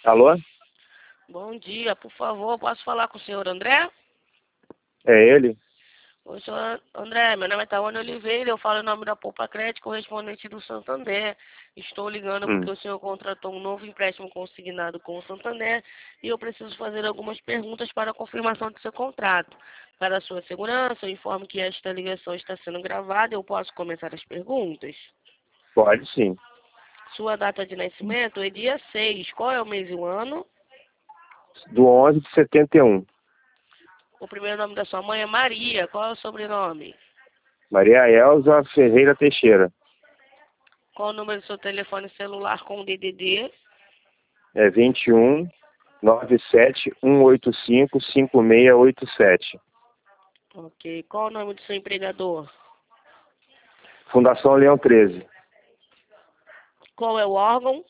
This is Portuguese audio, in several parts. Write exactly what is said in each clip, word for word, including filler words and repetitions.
Alô? Bom dia, por favor, posso falar com o senhor André? É ele? Oi, senhor André, meu nome é Tawane Oliveira, eu falo em nome da Poupa Crédito, correspondente do Santander. Estou ligando Hum. porque o senhor contratou um novo empréstimo consignado com o Santander e eu preciso fazer algumas perguntas para a confirmação do seu contrato. Para a sua segurança, eu informo que esta ligação está sendo gravada. Eu posso começar as perguntas? Pode sim. Sua data de nascimento é dia seis. Qual é o mês e o ano? Do onze de setenta e um. O primeiro nome da sua mãe é Maria. Qual é o sobrenome? Maria Elza Ferreira Teixeira. Qual o número do seu telefone celular com o D D D? É vinte e um, nove sete, um oito cinco, cinco seis oito sete. Ok. Qual o nome do seu empregador? Fundação Leão treze. Qual é o órgão?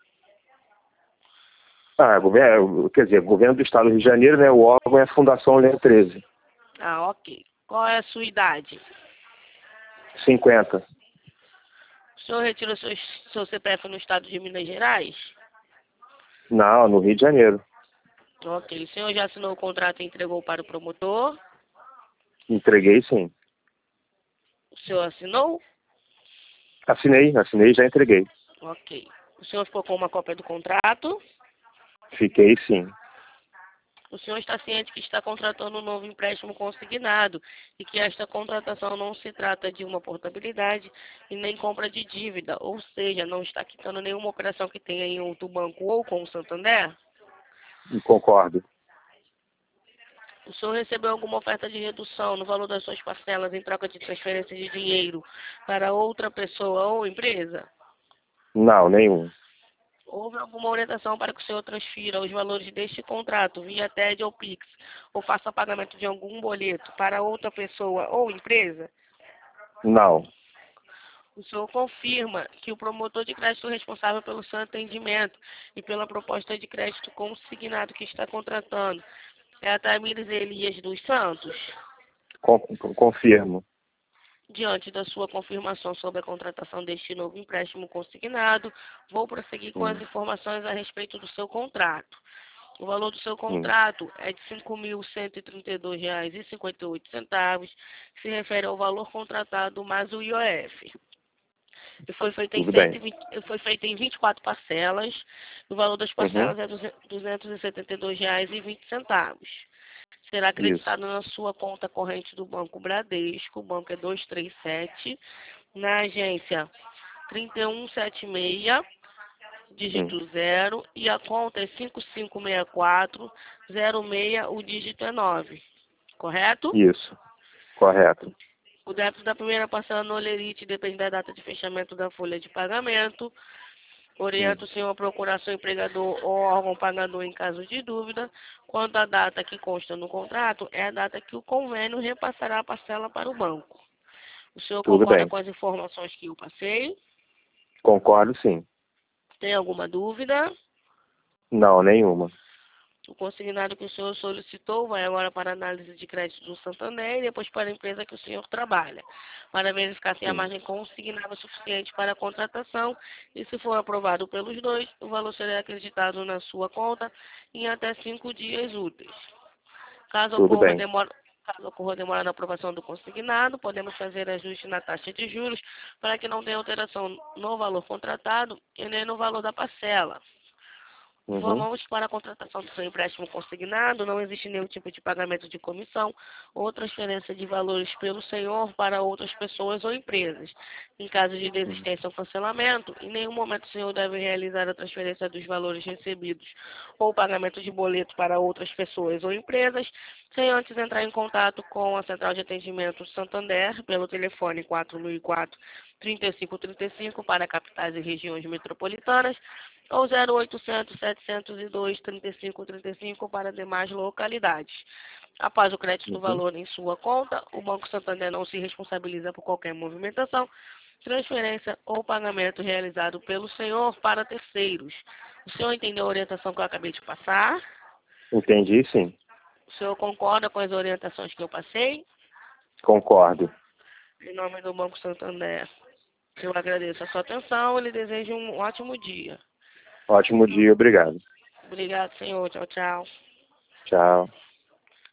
Ah, governo, quer dizer, governo do Estado do Rio de Janeiro, né? O órgão é a Fundação Leão treze. Ah, ok. Qual é a sua idade? cinquenta. O senhor retirou seu, seu C P F no estado de Minas Gerais? Não, no Rio de Janeiro. Ok. O senhor já assinou o contrato e entregou para o promotor? Entreguei sim. O senhor assinou? Assinei, assinei e já entreguei. Ok. O senhor ficou com uma cópia do contrato? Fiquei sim. O senhor está ciente que está contratando um novo empréstimo consignado e que esta contratação não se trata de uma portabilidade e nem compra de dívida, ou seja, não está quitando nenhuma operação que tenha em outro banco ou com o Santander? Concordo. O senhor recebeu alguma oferta de redução no valor das suas parcelas em troca de transferência de dinheiro para outra pessoa ou empresa? Não, nenhum. Houve alguma orientação para que o senhor transfira os valores deste contrato via T E D ou Pix, ou faça pagamento de algum boleto para outra pessoa ou empresa? Não. O senhor confirma que o promotor de crédito responsável pelo seu atendimento e pela proposta de crédito consignado que está contratando é a Tamires Elias dos Santos? Con- confirmo. Diante da sua confirmação sobre a contratação deste novo empréstimo consignado, vou prosseguir com as Hum, informações a respeito do seu contrato. O valor do seu hum. contrato é de cinco mil cento e trinta e dois reais e cinquenta e oito centavos, se refere ao valor contratado mais o I O F. E foi feito em, Tudo cento e bem. vinte, foi feito em vinte e quatro parcelas. O valor das Uhum. parcelas é duzentos e setenta e dois reais e vinte centavos. Será Isso. acreditado na sua conta corrente do Banco Bradesco, o banco é duzentos e trinta e sete, na agência trinta e um setenta e seis, Hum. dígito zero, e a conta é cinco cinco seis quatro zero seis, o dígito é nove, correto? Isso. Correto. O débito da primeira parcela no Olerite depende da data de fechamento da folha de pagamento. Hum. Orienta o senhor a procurar seu empregador ou órgão pagador em caso de dúvida. Quanto à data que consta no contrato, é a data que o convênio repassará a parcela para o banco. O senhor Tudo concorda bem. com as informações que eu passei? Concordo sim. Tem alguma dúvida? Não, nenhuma. O consignado que o senhor solicitou vai agora para a análise de crédito do Santander e depois para a empresa que o senhor trabalha, para verificar se a Hum. margem consignada é suficiente para a contratação e, se for aprovado pelos dois, o valor será acreditado na sua conta em até cinco dias úteis. Caso Tudo ocorra bem. demora, caso ocorra demora na aprovação do consignado, podemos fazer ajuste na taxa de juros para que não tenha alteração no valor contratado e nem no valor da parcela. Uhum. Informamos que para a contratação do seu empréstimo consignado não existe nenhum tipo de pagamento de comissão ou transferência de valores pelo senhor para outras pessoas ou empresas. Em caso de Hum. desistência ou cancelamento, em nenhum momento o senhor deve realizar a transferência dos valores recebidos ou pagamento de boleto para outras pessoas ou empresas, sem antes entrar em contato com a Central de Atendimento Santander pelo telefone quatro mil e quatro, trinta e cinco trinta e cinco para capitais e regiões metropolitanas ou zero oitocentos, setecentos e dois, trinta e cinco trinta e cinco para demais localidades. Após o crédito do Uhum. valor em sua conta, o Banco Santander não se responsabiliza por qualquer movimentação, transferência ou pagamento realizado pelo senhor para terceiros. O senhor entendeu a orientação que eu acabei de passar? Entendi sim. O senhor concorda com as orientações que eu passei? Concordo. Em nome do Banco Santander, eu agradeço a sua atenção e lhe desejo um ótimo dia. Ótimo dia, obrigado. Obrigado, senhor. Tchau, tchau. Tchau.